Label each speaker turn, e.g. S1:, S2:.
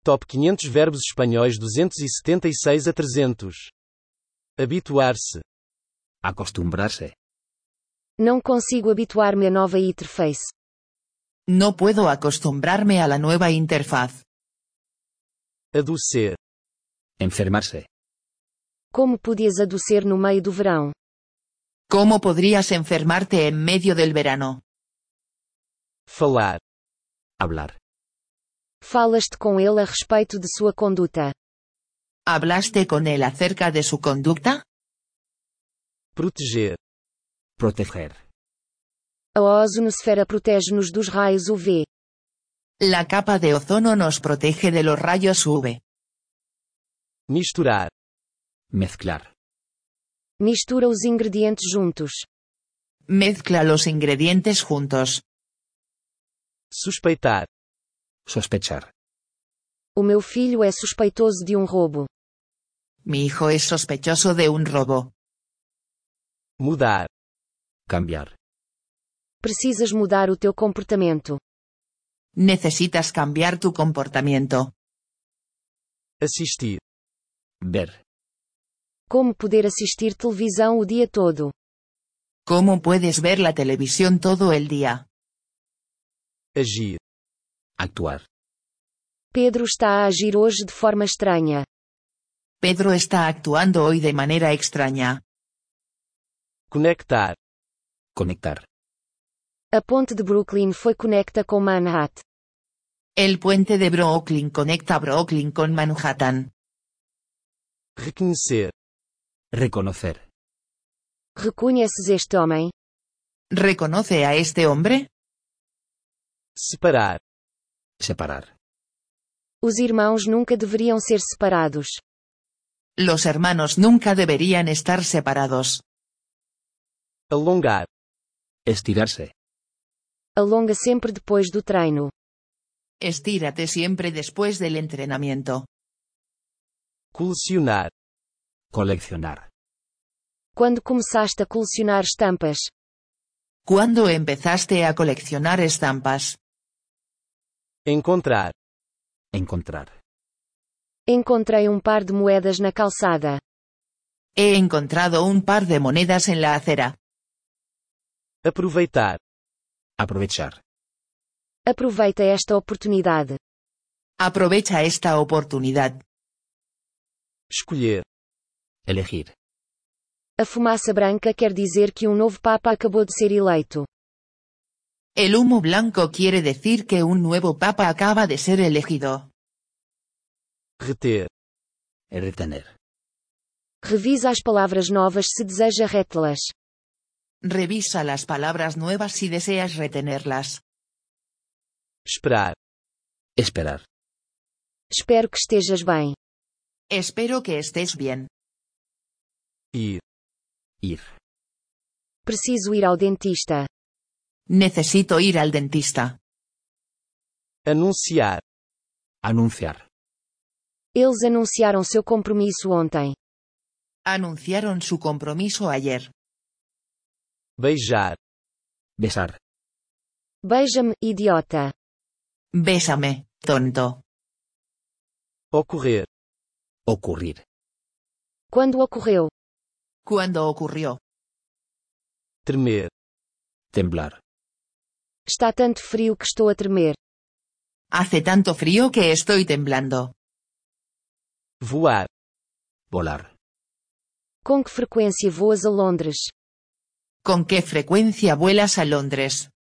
S1: Top 500 verbos espanhóis 276 a 300. Habituar-se.
S2: Acostumbrarse.
S3: Não consigo habituar-me à nova interface.
S4: No puedo acostumbrarme a la nueva interfaz.
S1: Adoecer.
S2: Enfermarse.
S3: Como podias adoecer no meio do verão?
S4: ¿Cómo podrías enfermarte en medio del verano?
S1: Falar.
S2: Hablar.
S3: Falaste com ele a respeito de sua conduta.
S4: ¿Hablaste con él acerca de su conducta?
S1: Proteger.
S2: Proteger.
S3: A ozonosfera protege-nos dos raios UV.
S4: La capa de ozono nos protege de los rayos UV.
S1: Misturar.
S2: Mezclar.
S3: Mistura os ingredientes juntos.
S4: Mezcla los ingredientes juntos.
S1: Suspeitar.
S2: Sospechar.
S3: O meu filho é suspeitoso de roubo.
S4: Mi hijo es sospechoso de un robo.
S1: Mudar.
S2: Cambiar.
S3: Precisas mudar o teu comportamento.
S4: Necesitas cambiar tu comportamiento.
S1: Assistir.
S2: Ver.
S3: Como poder assistir televisão o dia todo?
S4: ¿Cómo puedes ver la televisión todo el día?
S1: Agir.
S2: Actuar.
S3: Pedro está a agir hoje de forma estranha.
S4: Pedro está actuando hoy de manera extraña.
S1: Conectar.
S2: Conectar.
S3: A ponte de Brooklyn foi conecta com Manhattan.
S4: El puente de Brooklyn conecta Brooklyn con Manhattan.
S1: Reconhecer.
S2: Reconocer.
S3: Reconheces este homem?
S4: ¿Reconoce a este hombre?
S1: Separar.
S2: Separar.
S3: Os irmãos nunca deveriam ser separados.
S4: Los hermanos nunca deberían estar separados.
S1: Alongar.
S2: Estirarse.
S3: Alonga sempre depois do treino.
S4: Estírate siempre después del entrenamiento.
S1: Colecionar.
S2: Coleccionar.
S3: Quando começaste a colecionar estampas?
S4: ¿Cuándo empezaste a coleccionar estampas?
S1: Encontrar.
S2: Encontrar.
S3: Encontrei par de moedas na calçada.
S4: He encontrado un par de monedas en la acera.
S1: Aproveitar.
S2: Aprovechar.
S3: Aproveita esta oportunidade.
S4: Aprovecha esta oportunidad.
S1: Escolher.
S2: Elegir.
S3: A fumaça branca quer dizer que novo Papa acabou de ser eleito.
S4: El humo blanco quiere decir que un nuevo papa acaba de ser elegido.
S1: Reter.
S2: Retener.
S3: Revisa as palavras novas se deseja retê-las.
S4: Revisa las palabras nuevas si deseas retenerlas.
S1: Esperar.
S2: Esperar.
S3: Espero que estejas bem.
S4: Espero que estés bien.
S1: Ir.
S2: Ir.
S3: Preciso ir ao dentista.
S4: Necesito ir al dentista.
S1: Anunciar.
S2: Anunciar.
S3: Eles anunciaram seu compromisso ontem.
S4: Anunciaron su compromiso ayer.
S1: Beijar.
S2: Besar.
S3: Beija-me, idiota.
S4: Bésame, tonto.
S1: Ocorrer.
S2: Ocurrir.
S3: Quando ocorreu?
S4: ¿Cuándo ocurrió?
S1: Tremer.
S2: Temblar.
S3: Está tanto frio que estou a tremer.
S4: Hace tanto frío que estoy temblando.
S1: Voar.
S2: Volar.
S3: Com que frequência voas a Londres?
S4: ¿Con qué frecuencia vuelas a Londres?